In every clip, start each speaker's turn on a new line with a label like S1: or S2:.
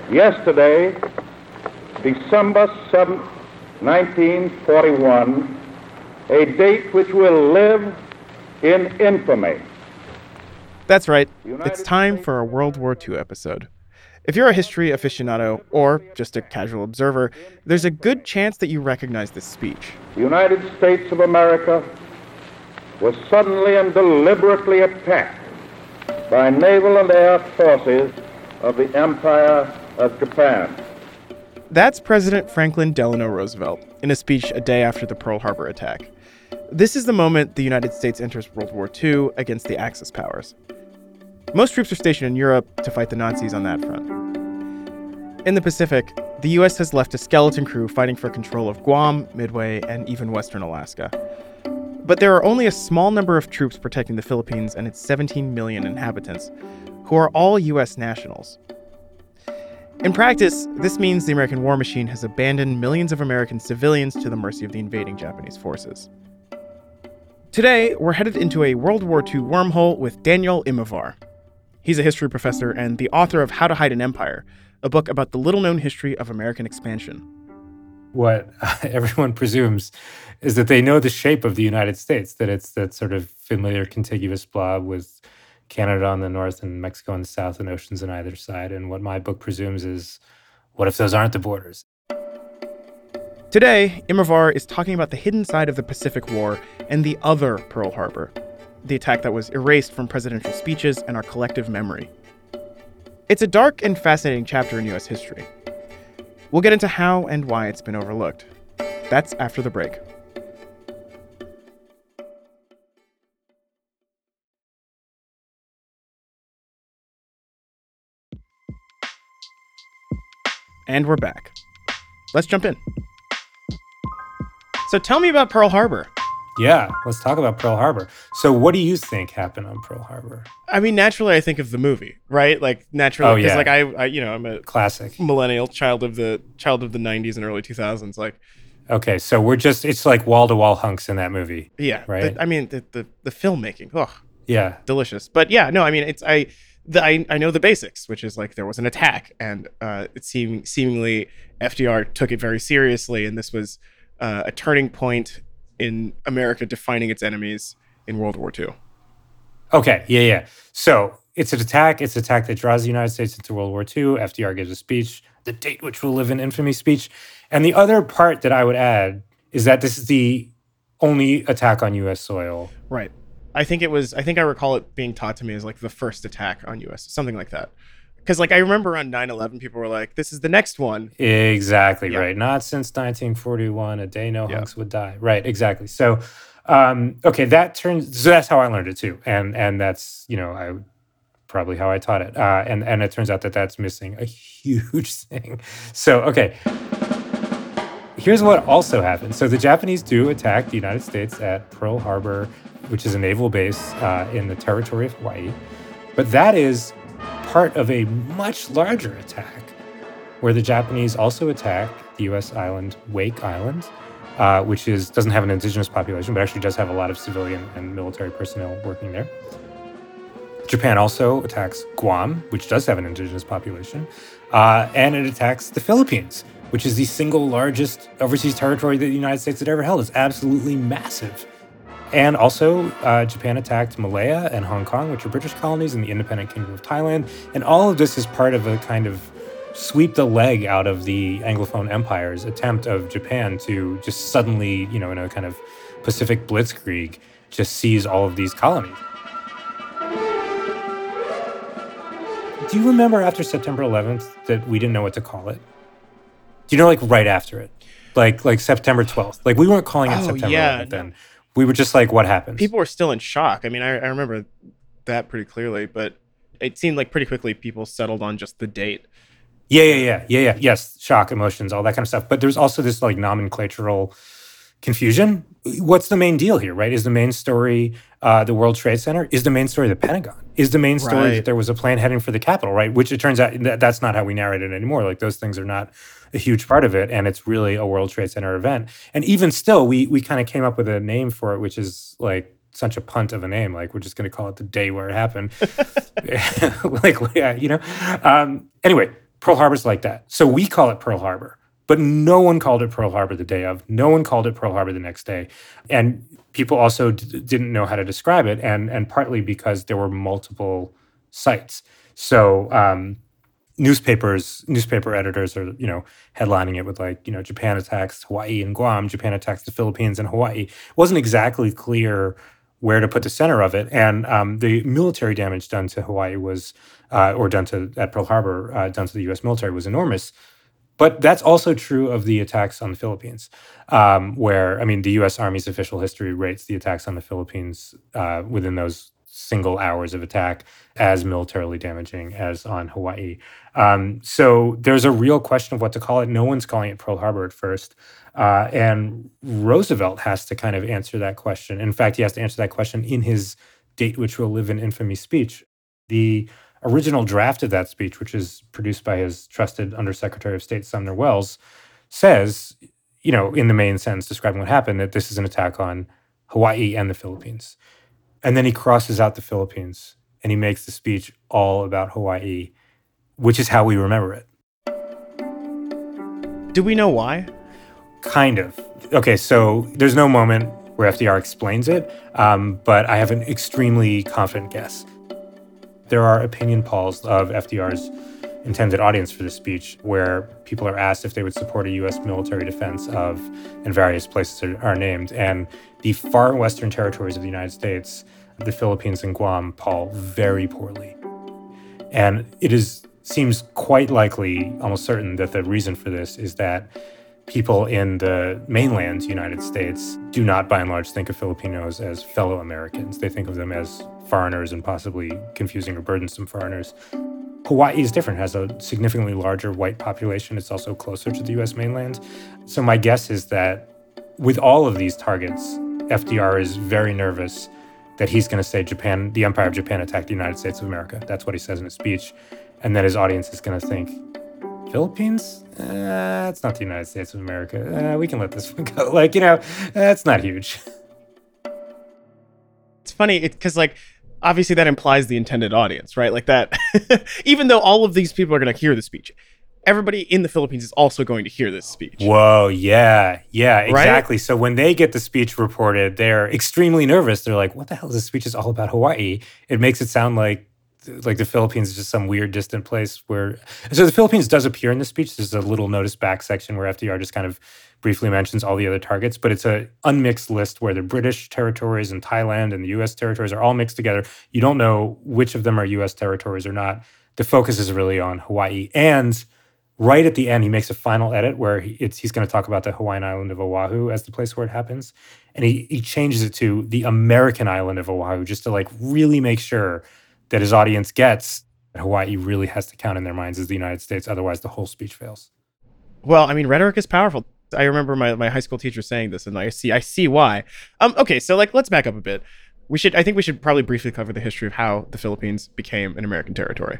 S1: Yesterday, December 7th, 1941, a date which will live in infamy.
S2: That's right. It's time for a World War II episode. If you're a history aficionado or just a casual observer, there's a good chance that you recognize this speech.
S1: The United States of America was suddenly and deliberately attacked by naval and air forces of the Empire of Japan.
S2: That's President Franklin Delano Roosevelt in a speech a day after the Pearl Harbor attack. This is the moment the United States enters World War II against the Axis powers. Most troops are stationed in Europe to fight the Nazis on that front. In the Pacific, the U.S. has left a skeleton crew fighting for control of Guam, Midway, and even western Alaska. But there are only a small number of troops protecting the Philippines and its 17 million inhabitants, who are all U.S. nationals. In practice, this means the American war machine has abandoned millions of American civilians to the mercy of the invading Japanese forces. Today, we're headed into a World War II wormhole with Daniel Immerwahr. He's a history professor and the author of How to Hide an Empire, a book about the little-known history of American expansion.
S3: What everyone presumes is that they know the shape of the United States, that it's that sort of familiar contiguous blob with Canada on the north and Mexico on the south and oceans on either side. And what my book presumes is, what if those aren't the borders?
S2: Today, Immerwahr is talking about the hidden side of the Pacific War and the other Pearl Harbor, the attack that was erased from presidential speeches and our collective memory. It's a dark and fascinating chapter in U.S. history. We'll get into how and why it's been overlooked. That's after the break. And we're back. Let's jump in. So tell me about Pearl Harbor.
S3: Yeah, let's talk about Pearl Harbor. So what do you think happened on Pearl Harbor?
S2: I mean, naturally, I think of the movie, right? Like, naturally, because like I'm a
S3: classic
S2: millennial, child of the 90s and early 2000s. Like,
S3: okay, so it's like wall-to-wall hunks in that movie.
S2: Yeah,
S3: right.
S2: The filmmaking,
S3: yeah,
S2: delicious. But yeah, no, I mean, I know the basics, which is like there was an attack, and it seemingly FDR took it very seriously, and this was a turning point in America defining its enemies in World War II.
S3: Okay, yeah. So it's an attack. It's an attack that draws the United States into World War II. FDR gives a speech, the date which will live in infamy speech. And the other part that I would add is that this is the only attack on U.S. soil.
S2: Right. I think I recall it being taught to me as like the first attack on U.S., something like that. Because like I remember on 9/11, people were like, this is the next one.
S3: Exactly, yeah. Right. Not since 1941, a day no hunks would die. Right, exactly. So, so that's how I learned it too. And that's, probably how I taught it. And it turns out that that's missing a huge thing. So, okay. Here's what also happened. So the Japanese do attack the United States at Pearl Harbor, which is a naval base in the territory of Hawaii. But that is part of a much larger attack where the Japanese also attack the U.S. island, Wake Island, which doesn't have an indigenous population, but actually does have a lot of civilian and military personnel working there. Japan also attacks Guam, which does have an indigenous population, and it attacks the Philippines, which is the single largest overseas territory that the United States had ever held. It's absolutely massive. And also, Japan attacked Malaya and Hong Kong, which are British colonies, and the independent Kingdom of Thailand. And all of this is part of a kind of sweep the leg out of the Anglophone empire's attempt of Japan to just suddenly, in a kind of Pacific blitzkrieg, just seize all of these colonies. Do you remember after September 11th that we didn't know what to call it? Do you know, like, right after it? Like September 12th. Like, we weren't calling it September 11th then. We were just like, what happened?
S2: People were still in shock. I mean, I remember that pretty clearly, but it seemed like pretty quickly people settled on just the date.
S3: Yeah. Yes, shock, emotions, all that kind of stuff. But there's also this like nomenclatural confusion. What's the main deal here, right? Is the main story the World Trade Center? Is the main story the Pentagon? Is the main story that there was a plane heading for the Capitol, right? Which it turns out that's not how we narrate it anymore. Like those things are not a huge part of it, and it's really a World Trade Center event. And even still, we kind of came up with a name for it, which is like such a punt of a name. Like we're just going to call it the day where it happened. Anyway, Pearl Harbor's like that. So we call it Pearl Harbor, but no one called it Pearl Harbor the day of. No one called it Pearl Harbor the next day. And people also didn't know how to describe it, and partly because there were multiple sites. So newspaper editors are, headlining it with Japan attacks Hawaii and Guam, Japan attacks the Philippines and Hawaii. It wasn't exactly clear where to put the center of it. And the military damage done to Hawaii was, or at Pearl Harbor, done to the U.S. military was enormous. But that's also true of the attacks on the Philippines, where, the U.S. Army's official history rates the attacks on the Philippines within those single hours of attack as militarily damaging as on Hawaii. So there's a real question of what to call it. No one's calling it Pearl Harbor at first. And Roosevelt has to kind of answer that question. In fact, he has to answer that question in his Date Which Will Live in Infamy speech. The original draft of that speech, which is produced by his trusted Undersecretary of State, Sumner Welles, says, in the main sentence describing what happened, that this is an attack on Hawaii and the Philippines. And then he crosses out the Philippines and he makes the speech all about Hawaii, which is how we remember it.
S2: Do we know why?
S3: Kind of. Okay, so there's no moment where FDR explains it, but I have an extremely confident guess. There are opinion polls of FDR's intended audience for this speech where people are asked if they would support a U.S. military defense of, and various places are named. And the far western territories of the United States, the Philippines and Guam, poll very poorly. And seems quite likely, almost certain, that the reason for this is that people in the mainland United States do not, by and large, think of Filipinos as fellow Americans. They think of them as foreigners and possibly confusing or burdensome foreigners. Hawaii is different, has a significantly larger white population. It's also closer to the U.S. mainland. So my guess is that with all of these targets, FDR is very nervous that he's going to say the Empire of Japan attacked the United States of America. That's what he says in his speech. And then his audience is going to think, Philippines? It's not the United States of America. We can let this one go. That's not huge.
S2: It's funny because, obviously that implies the intended audience, right? Like that, even though all of these people are going to hear the speech, everybody in the Philippines is also going to hear this speech.
S3: Whoa, yeah, exactly.
S2: Right?
S3: So when they get the speech reported, they're extremely nervous. They're like, what the hell is this speech is all about Hawaii? It makes it sound like the Philippines is just some weird distant place where... So the Philippines does appear in the speech. There's a little notice back section where FDR just kind of briefly mentions all the other targets, but it's an unmixed list where the British territories and Thailand and the U.S. territories are all mixed together. You don't know which of them are U.S. territories or not. The focus is really on Hawaii. And right at the end, he makes a final edit where he's going to talk about the Hawaiian island of Oahu as the place where it happens. And he changes it to the American island of Oahu just to really make sure that his audience gets that Hawaii really has to count in their minds as the United States. Otherwise, the whole speech fails.
S2: Well, rhetoric is powerful. I remember my high school teacher saying this, and I see why. Okay, so let's back up a bit. I think we should probably briefly cover the history of how the Philippines became an American territory.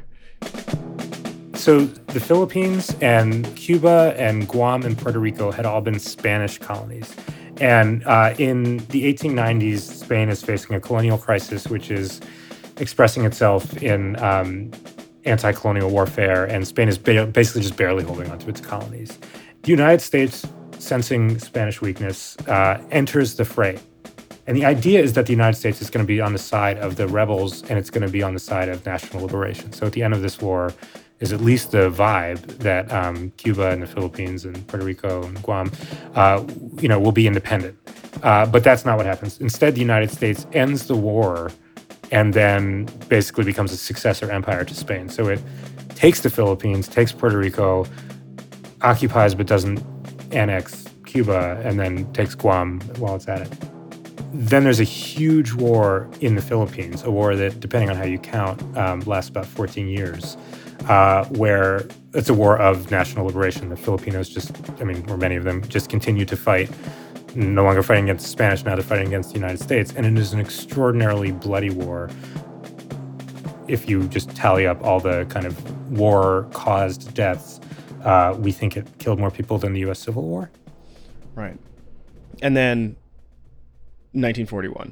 S3: So the Philippines and Cuba and Guam and Puerto Rico had all been Spanish colonies. And in the 1890s, Spain is facing a colonial crisis, which is expressing itself in anti-colonial warfare, and Spain is basically just barely holding on to its colonies. The United States, sensing Spanish weakness, enters the fray. And the idea is that the United States is going to be on the side of the rebels, and it's going to be on the side of national liberation. So at the end of this war is at least the vibe that Cuba and the Philippines and Puerto Rico and Guam, will be independent. But that's not what happens. Instead, the United States ends the war and then basically becomes a successor empire to Spain. So it takes the Philippines, takes Puerto Rico, occupies but doesn't annex Cuba, and then takes Guam while it's at it. Then there's a huge war in the Philippines, a war that, depending on how you count, lasts about 14 years, where it's a war of national liberation. The Filipinos or many of them, just continue to fight, no longer fighting against the Spanish, now they're fighting against the United States. And it is an extraordinarily bloody war. If you just tally up all the kind of war-caused deaths, we think it killed more people than the U.S. Civil War.
S2: Right. And then 1941.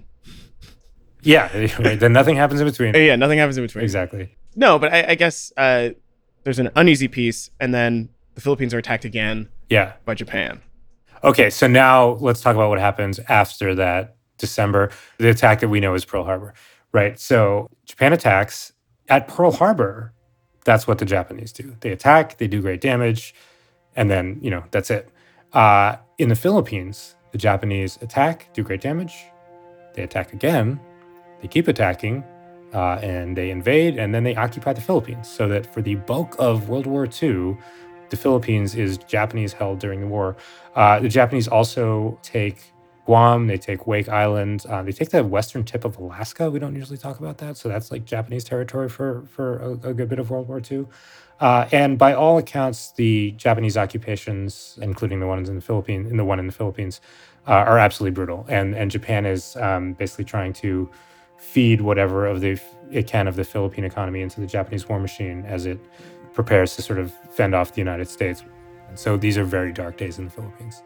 S3: Yeah, then nothing happens in between.
S2: Yeah, nothing happens in between.
S3: Exactly.
S2: No, but I guess There's an uneasy peace, and then the Philippines are attacked again by Japan.
S3: Okay, so now let's talk about what happens after that December, the attack that we know as Pearl Harbor, right? So Japan attacks at Pearl Harbor. That's what the Japanese do. They attack, they do great damage, and then, that's it. In the Philippines, the Japanese attack, do great damage. They attack again, they keep attacking, and they invade, and then they occupy the Philippines. So that for the bulk of World War II, the Philippines is Japanese held during the war. The Japanese also take Guam, they take Wake Island, they take the western tip of Alaska. We don't usually talk about that. So that's like Japanese territory for a good bit of World War II. And by all accounts, the Japanese occupations, including the ones in the Philippines, are absolutely brutal. And Japan is basically trying to feed whatever it can of the Philippine economy into the Japanese war machine as it prepares to sort of fend off the United States. And so these are very dark days in the Philippines.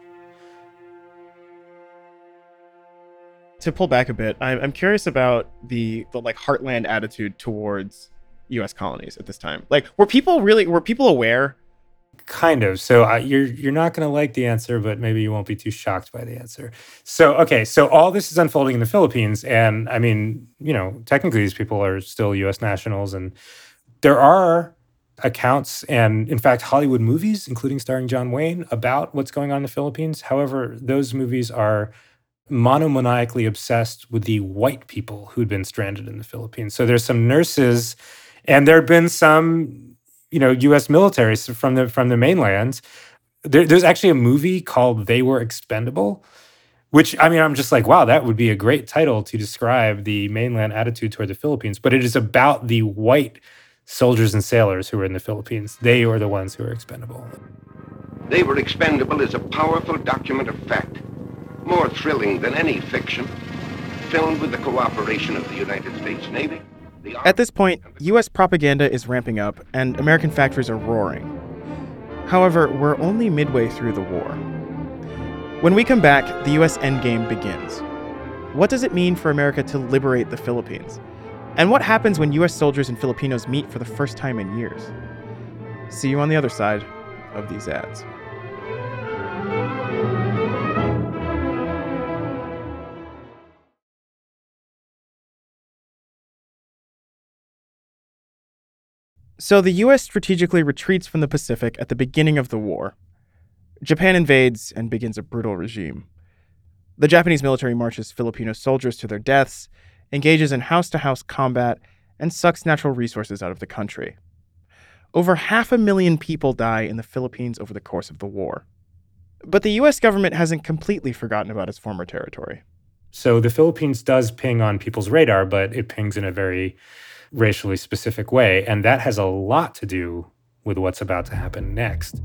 S2: To pull back a bit, I'm curious about the like heartland attitude towards U.S. colonies at this time. Like, were people aware?
S3: Kind of. So you're not going to like the answer, but maybe you won't be too shocked by the answer. So all this is unfolding in the Philippines, and I mean, technically these people are still U.S. nationals, and there are accounts and, in fact, Hollywood movies, including starring John Wayne, about what's going on in the Philippines. However, those movies are monomaniacally obsessed with the white people who'd been stranded in the Philippines. So there's some nurses, and there have been some, U.S. military from the mainland. There's actually a movie called They Were Expendable, which, I mean, I'm just like, wow, that would be a great title to describe the mainland attitude toward the Philippines. But it is about the white soldiers and sailors who were in the Philippines. They were the ones who were expendable.
S4: They Were Expendable is a powerful document of fact, more thrilling than any fiction, filmed with the cooperation of the United States Navy.
S2: At this point, U.S. propaganda is ramping up and American factories are roaring. However, we're only midway through the war. When we come back, the U.S. endgame begins. What does it mean for America to liberate the Philippines? And what happens when U.S. soldiers and Filipinos meet for the first time in years? See you on the other side of these ads. So the U.S. strategically retreats from the Pacific at the beginning of the war. Japan invades and begins a brutal regime. The Japanese military marches Filipino soldiers to their deaths, engages in house-to-house combat, and sucks natural resources out of the country. Over 500,000 people die in the Philippines over the course of the war. But the U.S. government hasn't completely forgotten about its former territory.
S3: So the Philippines does ping on people's radar, but it pings in a very racially specific way, and that has a lot to do with what's about to happen next.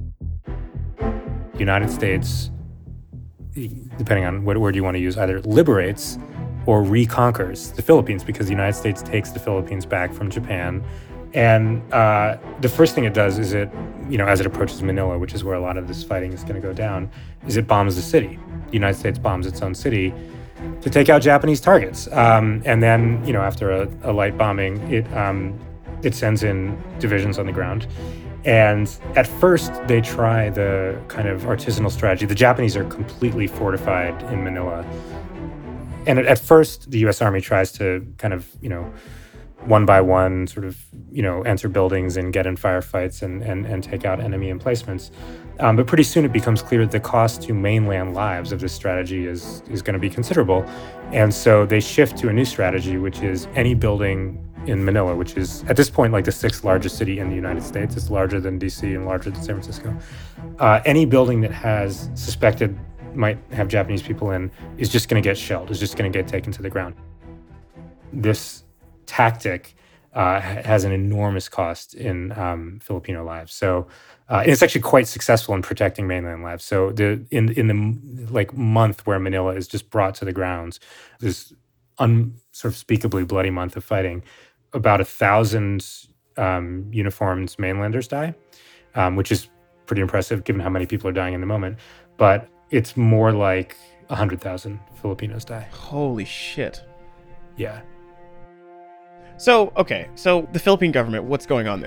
S3: The United States, depending on what word you want to use, either liberates or reconquers the Philippines, because the United States takes the Philippines back from Japan. And the first thing it does is as it approaches Manila, which is where a lot of this fighting is going to go down, is it bombs the city. The United States bombs its own city to take out Japanese targets. And then, after a light bombing, it sends in divisions on the ground. And at first, they try the kind of artisanal strategy. The Japanese are completely fortified in Manila. And at first, the U.S. Army tries to kind of, one by one sort of, enter buildings and get in firefights and take out enemy emplacements. But pretty soon it becomes clear that the cost to mainland lives of this strategy is going to be considerable. And so they shift to a new strategy, which is any building in Manila, which is at this point like the 6th largest city in the United States. It's larger than DC and larger than San Francisco. Any building that has suspected might have Japanese people in is just going to get shelled, is just going to get taken to the ground. This tactic has an enormous cost in Filipino lives. So it's actually quite successful in protecting mainland lives. So in the month where Manila is just brought to the ground, this unspeakably bloody month of fighting, about 1,000 uniformed mainlanders die, which is pretty impressive given how many people are dying in the moment. But it's more like 100,000 Filipinos die.
S2: Holy shit.
S3: Yeah.
S2: So the Philippine government, what's going on there?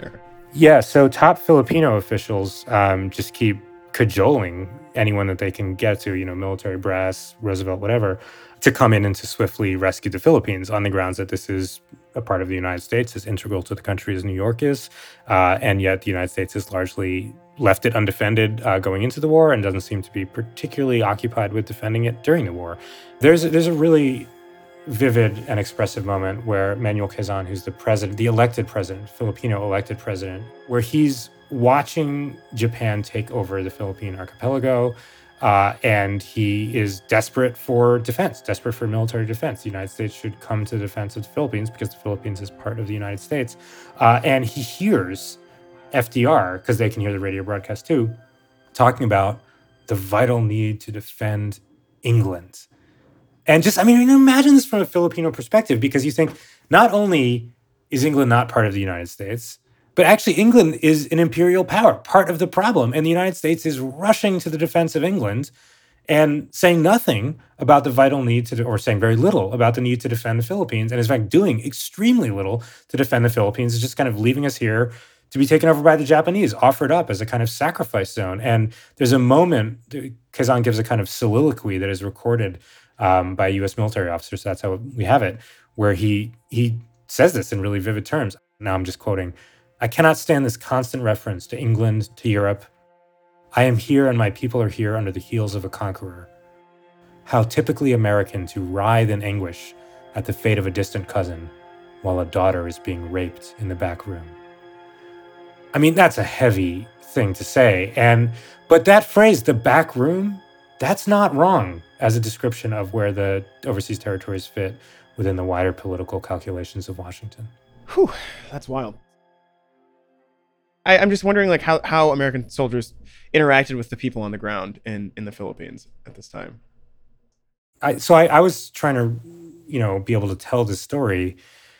S3: Yeah, so top Filipino officials just keep cajoling anyone that they can get to, military brass, Roosevelt, whatever, to come in and to swiftly rescue the Philippines on the grounds that this is a part of the United States, as integral to the country as New York is. And yet the United States has largely left it undefended going into the war and doesn't seem to be particularly occupied with defending it during the war. There's a really vivid and expressive moment where Manuel Quezon, who's the president, the elected president, Filipino elected president, where he's watching Japan take over the Philippine archipelago, and he is desperate for defense, desperate for military defense. The United States should come to the defense of the Philippines because the Philippines is part of the United States. And he hears FDR, because they can hear the radio broadcast too, talking about the vital need to defend England. And just, imagine this from a Filipino perspective, because you think not only is England not part of the United States, but actually England is an imperial power, part of the problem. And the United States is rushing to the defense of England and saying nothing about the vital need to, or saying very little about the need to defend the Philippines. And in fact, doing extremely little to defend the Philippines, is just kind of leaving us here to be taken over by the Japanese, offered up as a kind of sacrifice zone. And there's a moment, Quezon gives a kind of soliloquy that is recorded by a U.S. military officer, so that's how we have it, where he says this in really vivid terms. Now I'm just quoting, "I cannot stand this constant reference to England, to Europe. I am here and my people are here under the heels of a conqueror. How typically American to writhe in anguish at the fate of a distant cousin while a daughter is being raped in the back room." That's a heavy thing to say. But that phrase, the back room, that's not wrong as a description of where the overseas territories fit within the wider political calculations of Washington.
S2: Whew, that's wild. I'm just wondering, how American soldiers interacted with the people on the ground in the Philippines at this time.
S3: I was trying to, be able to tell this story,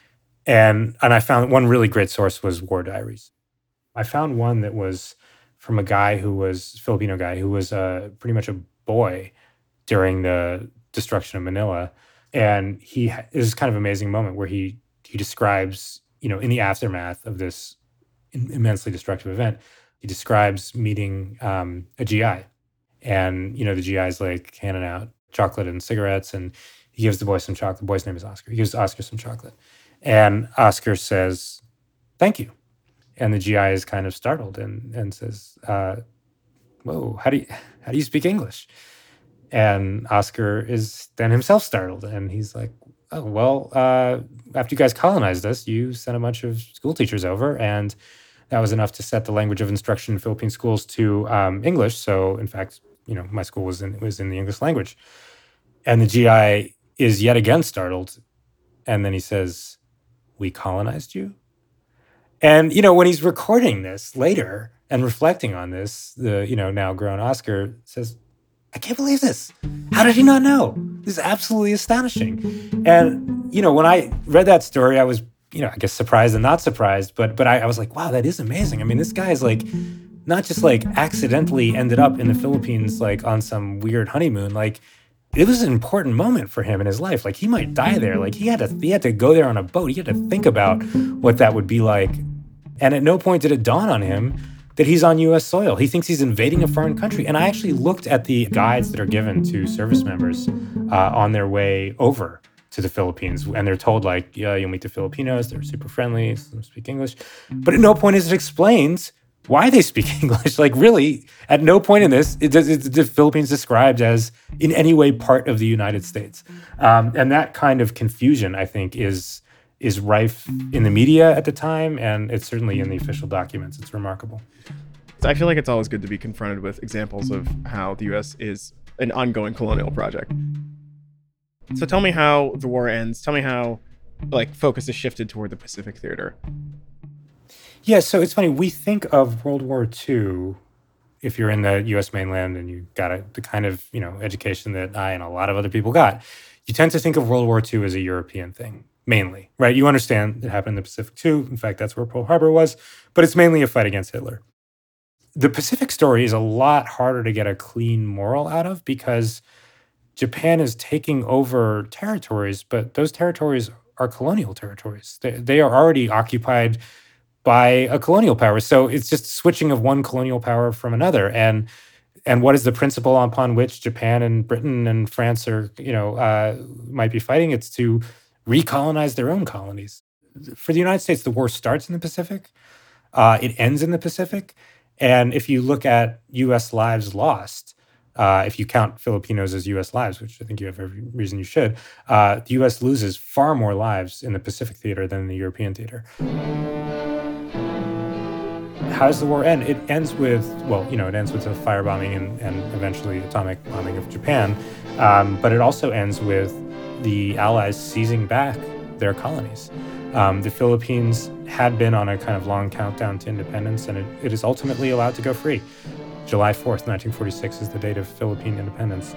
S3: and I found one really great source was War Diaries. I found one that was from a Filipino guy who was pretty much a boy during the destruction of Manila. And is kind of amazing moment where he describes, in the aftermath of this immensely destructive event, he describes meeting a GI. And, the GI is like handing out chocolate and cigarettes, and he gives the boy some chocolate. The boy's name is Oscar. He gives Oscar some chocolate. And Oscar says, "Thank you." And the GI is kind of startled and says, "Whoa, how do you speak English?" And Oscar is then himself startled, and he's like, "Oh, well, after you guys colonized us, you sent a bunch of school teachers over, and that was enough to set the language of instruction in Philippine schools to English. So, in fact, my school was in the English language." And the GI is yet again startled, and then he says, "We colonized you?" And, when he's recording this later and reflecting on this, the, now grown Oscar says, "I can't believe this. How did he not know? This is absolutely astonishing." And, when I read that story, I was, I guess surprised and not surprised, but I was like, wow, that is amazing. This guy is not just accidentally ended up in the Philippines, on some weird honeymoon. It was an important moment for him in his life. He might die there. He had to go there on a boat. He had to think about what that would be like. And at no point did it dawn on him that he's on U.S. soil. He thinks he's invading a foreign country. And I actually looked at the guides that are given to service members on their way over to the Philippines. And they're told, yeah, you'll meet the Filipinos. They're super friendly. Some of them speak English. But at no point is it explained why they speak English. Really, at no point in this is the Philippines described as in any way part of the United States. And that kind of confusion, I think, is rife in the media at the time, and it's certainly in the official documents. It's remarkable.
S2: I feel like it's always good to be confronted with examples of how the U.S. is an ongoing colonial project. So tell me how the war ends. Tell me how, focus is shifted toward the Pacific theater.
S3: Yeah, so it's funny. We think of World War II, if you're in the U.S. mainland and you got the kind of, education that I and a lot of other people got, you tend to think of World War II as a European thing. Mainly, right? You understand it happened in the Pacific too. In fact, that's where Pearl Harbor was, but it's mainly a fight against Hitler. The Pacific story is a lot harder to get a clean moral out of because Japan is taking over territories, but those territories are colonial territories. They are already occupied by a colonial power. So it's just switching of one colonial power from another. And what is the principle upon which Japan and Britain and France are, might be fighting? It's to recolonize their own colonies. For the United States, the war starts in the Pacific. It ends in the Pacific. And if you look at U.S. lives lost, if you count Filipinos as U.S. lives, which I think you have every reason you should, the U.S. loses far more lives in the Pacific theater than in the European theater. How does the war end? It ends with, it ends with the firebombing and eventually atomic bombing of Japan. But it also ends with the Allies seizing back their colonies. The Philippines had been on a kind of long countdown to independence, and it is ultimately allowed to go free. July 4th, 1946 is the date of Philippine independence.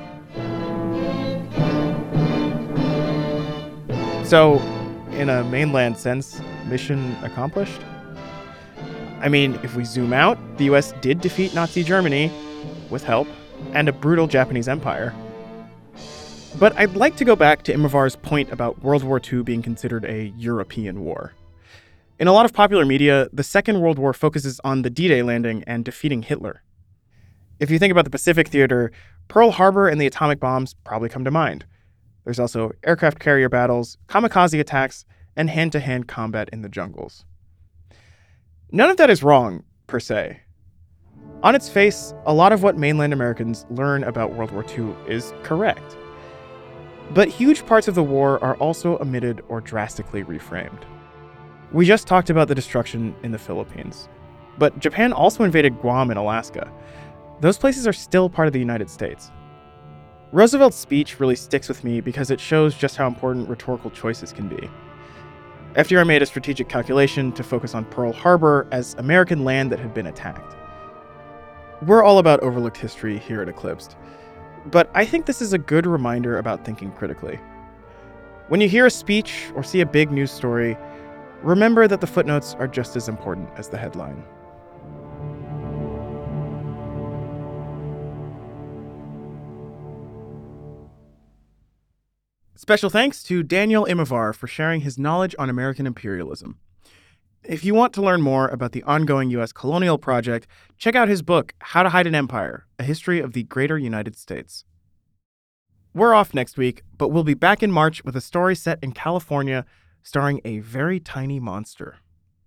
S2: So, in a mainland sense, mission accomplished? I mean, if we zoom out, the US did defeat Nazi Germany, with help, and a brutal Japanese empire. But I'd like to go back to Immerwahr's point about World War II being considered a European war. In a lot of popular media, the Second World War focuses on the D-Day landing and defeating Hitler. If you think about the Pacific theater, Pearl Harbor and the atomic bombs probably come to mind. There's also aircraft carrier battles, kamikaze attacks, and hand-to-hand combat in the jungles. None of that is wrong, per se. On its face, a lot of what mainland Americans learn about World War II is correct. But huge parts of the war are also omitted or drastically reframed. We just talked about the destruction in the Philippines. But Japan also invaded Guam and Alaska. Those places are still part of the United States. Roosevelt's speech really sticks with me because it shows just how important rhetorical choices can be. FDR made a strategic calculation to focus on Pearl Harbor as American land that had been attacked. We're all about overlooked history here at Eclipsed, but I think this is a good reminder about thinking critically. When you hear a speech or see a big news story, remember that the footnotes are just as important as the headline. Special thanks to Daniel Immerwahr for sharing his knowledge on American imperialism. If you want to learn more about the ongoing U.S. colonial project, check out his book, How to Hide an Empire, A History of the Greater United States. We're off next week, but we'll be back in March with a story set in California starring a very tiny monster.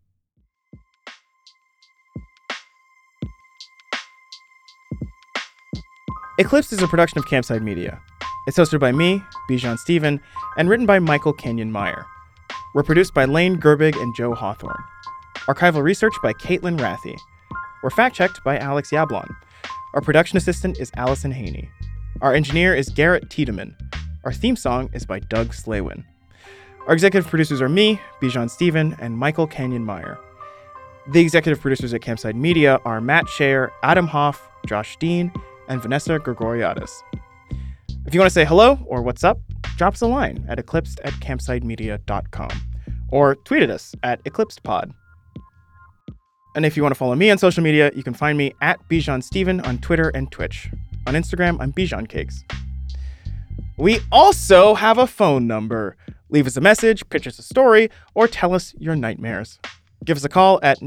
S2: Eclipsed is a production of Campside Media. It's hosted by me, Bijan Stephen, and written by Michael Kenyon Meyer. We're produced by Lane Gerbig and Joe Hawthorne. Archival research by Caitlin Rathy. We're fact-checked by Alex Yablon. Our production assistant is Allison Haney. Our engineer is Garrett Tiedemann. Our theme song is by Doug Slaywin. Our executive producers are me, Bijan Stephen, and Michael Kenyon Meyer. The executive producers at Campside Media are Matt Shayer, Adam Hoff, Josh Dean, and Vanessa Gregoriadis. If you want to say hello or what's up, drop us a line at eclipsed@campsidemedia.com or tweet at us at eclipsedpod. And if you want to follow me on social media, you can find me at Bijan Stephen on Twitter and Twitch. On Instagram, I'm Bijan Cakes. We also have a phone number. Leave us a message, pitch us a story, or tell us your nightmares. Give us a call at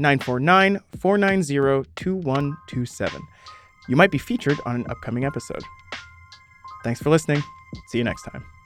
S2: 949-490-2127. You might be featured on an upcoming episode. Thanks for listening. See you next time.